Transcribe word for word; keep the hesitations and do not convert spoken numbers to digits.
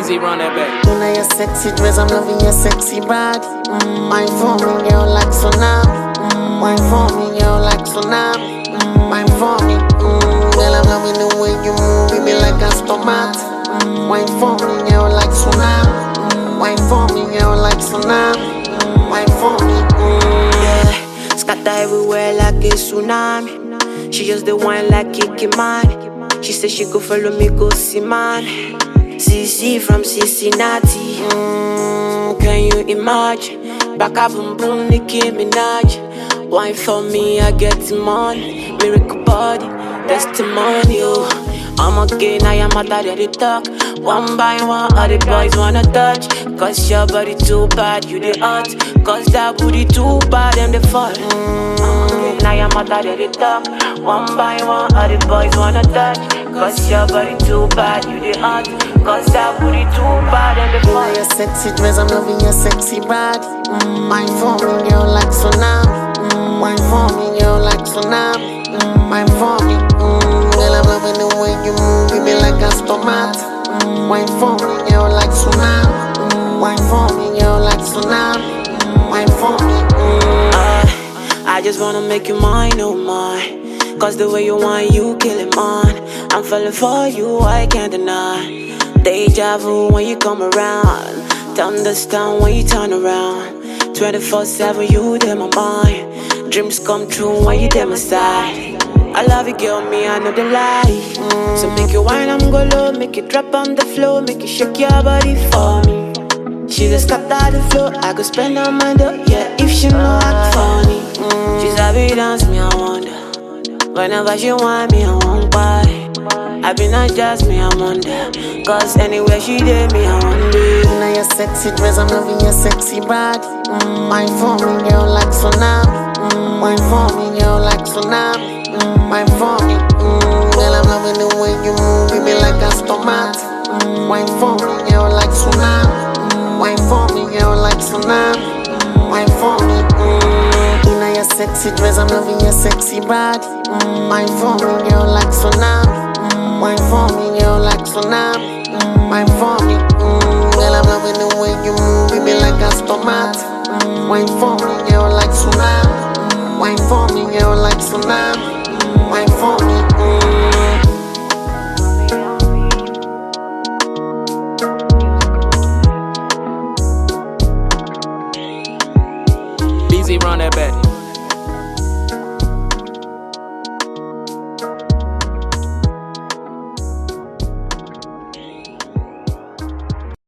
Z run that back. You know your sexy dress, I'm loving your sexy body. Mm, wine for me, girl, like tsunami. Mm, wine for me, girl, like tsunami. Mm, wine for me, mm, girl, I'm loving the way you move, baby, like a stomach. Mm, wine for me, girl, like tsunami. Mm, wine for me, girl, like tsunami. Mm, wine for me, mm. Yeah, scatter everywhere like a tsunami. She just the wine like Kiki man. She said she go follow me, go see man. Cici from Cincinnati. Mm, can you imagine? Back up boom boom, Nicki Minaj. Wine for me, I get the money. Miracle body, testimonial. I'm again, I am out there to talk. One by one, all the boys wanna touch. Cause your body too bad, you the hot. Cause that booty too bad, them the fall. Mm, I am out there to talk. One by one, all the boys wanna touch. Cause your body too bad, you the hot. Cause that booty too bad, them the You fall. know your sexy dress, I'm loving your sexy body. Mm, wine for me, girl, like tsunami. Mm, wine for me, girl, like tsunami. Mm, wine for me, mm, girl, I'm loving the way you move, baby, like a stomach. Mm, wine for me, girl, like tsunami. Mm, wine for me, girl, like tsunami. Mm, wine for me, mm. uh, I just wanna make you mine, oh mine. Cause the way you want, you killing mine. I'm falling for you, I can't deny. Deja vu when you come around. Thunderstorm when you turn around. twenty-four seven, you in my mind. Dreams come true when you at my side. I love you, girl, me, I know the lie. Mm. So make you wine, I'm go low. Make you drop on the floor. Make you shake your body for me. She just got out the floor. I could spend on my dough, yeah, if she know I'm funny. Mm. She's happy dance, me, I wonder. Whenever she want me, I won't buy. I be not just me, I wonder. Cause anywhere she did me, I wonder. You know your sexy dress, I'm loving your sexy body. Mm, wine for me, girl, like tsunami. Mm, wine for me, girl, like tsunami. Mm, wine for me, mm, girl, I'm loving the way you move, baby, like a stomach. Mm, wine for me, girl, like tsunami. Mm, wine for me, girl, like tsunami. Mm, wine for me, mm. You know your sexy dress, I'm loving your sexy body. Mm, wine for me, girl, like tsunami. Mm, wine for me, girl, like tsunami. Mm, wine for me, mm, girl, I'm loving the way you move, baby, like a stomach. Mm, wine for me, girl, like tsunami. Mm, wine for me, girl, like tsunami.